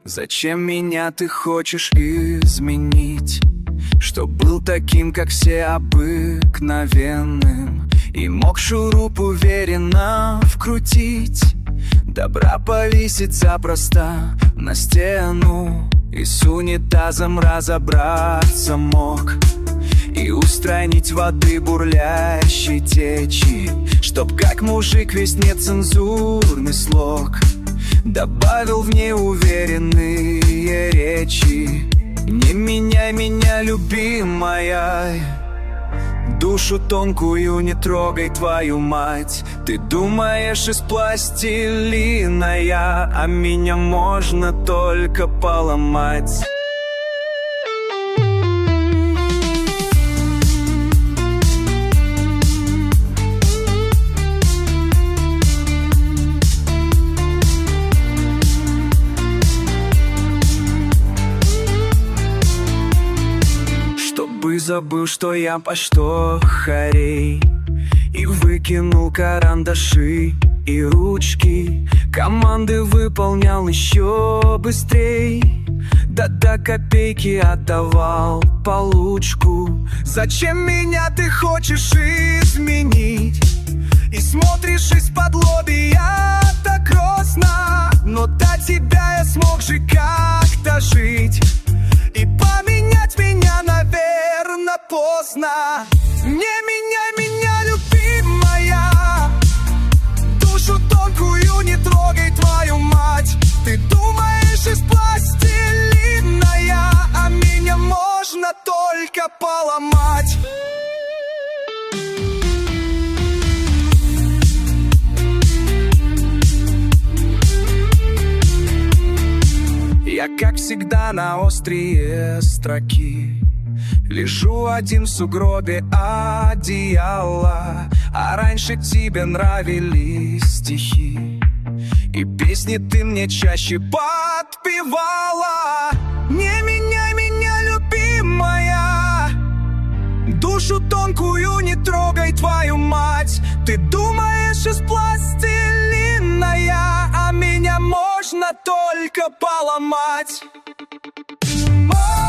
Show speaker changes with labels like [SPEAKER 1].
[SPEAKER 1] Зачем меня ты хочешь изменить? Чтоб был таким, как все, обыкновенным, и мог шуруп уверенно вкрутить, добра повесить запросто на стену, и с унитазом разобраться мог, и устранить воды бурлящей течи, чтоб как мужик весь нецензурный слог добавил в неуверенные речи. Не меняй меня, любимая, душу тонкую не трогай, твою мать. Ты думаешь, из пластилина я, а меня можно только поломать. Чтобы забыл, что я поштохарей, и выкинул карандаши и ручки, команды выполнял еще быстрей, да до копейки отдавал получку. Зачем меня ты хочешь изменить? И смотришь из-под лобья так грозно, но до тебя я смог же как-то жить, и поменять меня, наверное, поздно. Не меняй меня, любимая, душу тонкую не трогай, твою мать. Ты думаешь, из пластилина я, а меня можно только поломать. Я, как всегда, на острие строки, лежу один в сугробе одеяла. А раньше тебе нравились стихи, и песни ты мне чаще подпевала. Не меняй меня, любимая, душу тонкую не трогай, твою мать. Ты думаешь, из пластилина я, а меня можно только поломать.